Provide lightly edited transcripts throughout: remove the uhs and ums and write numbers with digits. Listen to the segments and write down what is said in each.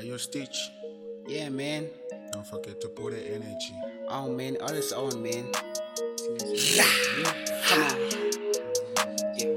Hey, yo, Stitch, Yeah, man. don't forget to put the energy. Oh, man. All this on, man. Come on. Yeah.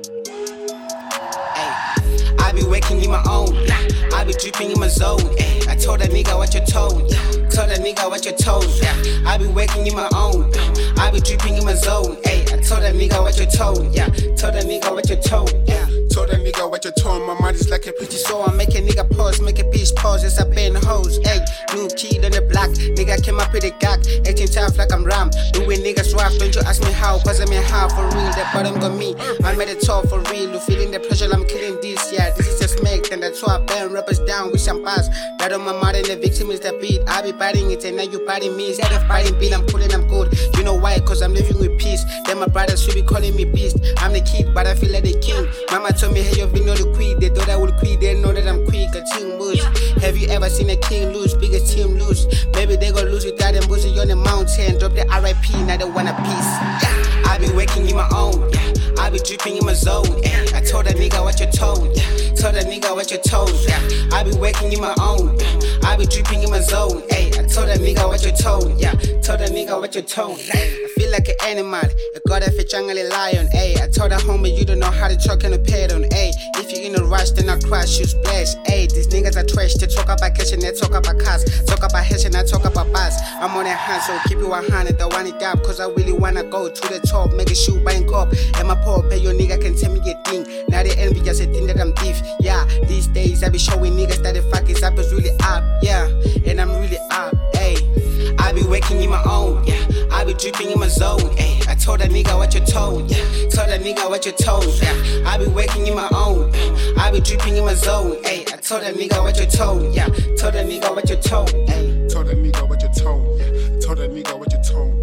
Hey, I be waking in my own. I be dripping in my zone. I told that nigga watch your tone. Told that nigga watch your tone. I be waking in my own. I be dripping in my zone. I told that nigga watch your tone. Told that nigga watch your tone. Told that nigga what you told, my mind is like a Pretty so I make a nigga pause, make a bitch pause as I bend hoes. Ayy, new kid on the block, nigga came up with a gag, acting tough like I'm Ram. Doing niggas rough, don't you ask me how, cause I'm in how for real. The bottom got me, I made it tall for real. You feeling the pressure, I'm killing this, yeah. This is just make, then that's why I burn rappers down with some bars. That on my mind and the victim is the beat. I be biting it and now you biting me. Instead of biting beat, I'm pulling, I'm good. You know why? Cause I'm living with peace. Then my brothers should be calling me beast. I'm the kid, but I feel like the king. Mama told me, hey, you've been the queen. They thought I would quit, they know that I'm quick. A team moves. Have you ever seen a king lose? Biggest team lose. Maybe they gon' lose without them boozing on the mountain. Drop the RIP, now they want a piece. I be waking in my own. I be dripping in my zone. I told that nigga watch your tone. Told that nigga watch your tone. I be waking in my own. I be dripping in my zone. I told that nigga watch your tone. Told that nigga watch your tone. I feel like an animal. I got a jungle lion. I told that homie you don't know how to truck and a pedal. If you in a rush, then I crash, you splash. These niggas are trash. They talk about cash and they talk about cars. Talk about hash and I talk about bars. I'm on that hand, so keep it 100. I want it up, cause I really wanna go to the top. Make a shoe, buying cup. And my pop, pay your nigga can tell me a thing. Now they envy just a thing that I'm thief. Yeah, these days I be showing niggas that the fuck is up is really up. Yeah, and I'm really up. I be waking in my own. I be dripping in my zone. I told that nigga watch your tone. Told that nigga watch your tone. I be waking in my own. I be dripping in my zone. I told that nigga watch your tone. Told that nigga watch your tone. Told that nigga what you told. Told that nigga what you told.